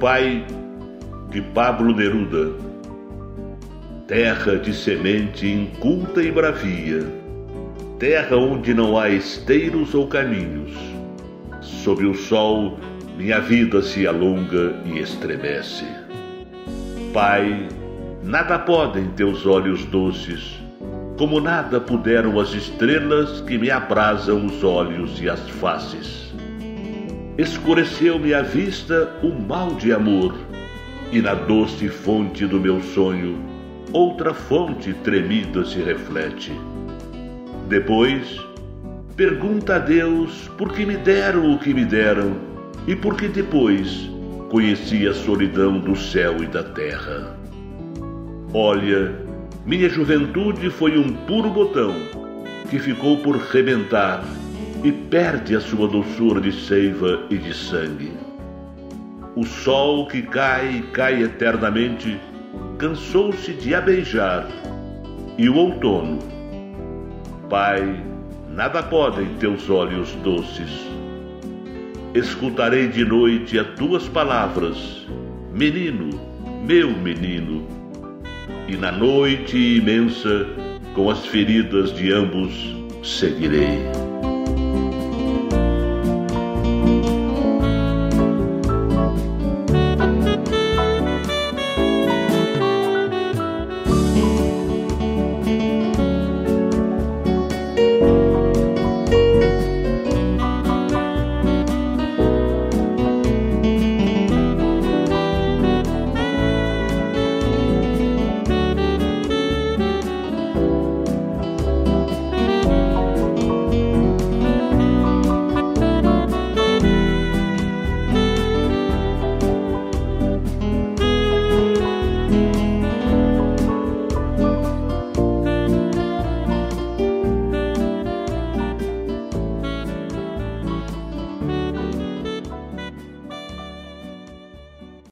pai de Pablo Neruda. Terra de semente inculta e bravia, terra onde não há esteiros ou caminhos. Sob o sol, minha vida se alonga e estremece. Pai, nada podem teus olhos doces, como nada puderam as estrelas que me abrasam os olhos e as faces. Escureceu-me a vista o mal de amor, e na doce fonte do meu sonho, outra fonte tremida se reflete. Depois, pergunta a Deus por que me deram o que me deram, e por que depois conheci a solidão do céu e da terra. Olha, minha juventude foi um puro botão que ficou por rebentar e perde a sua doçura de seiva e de sangue. O sol que cai e cai eternamente cansou-se de a beijar, e o outono. Pai, nada podem teus olhos doces. Escutarei de noite as tuas palavras, menino, meu menino, e na noite imensa, com as feridas de ambos, seguirei.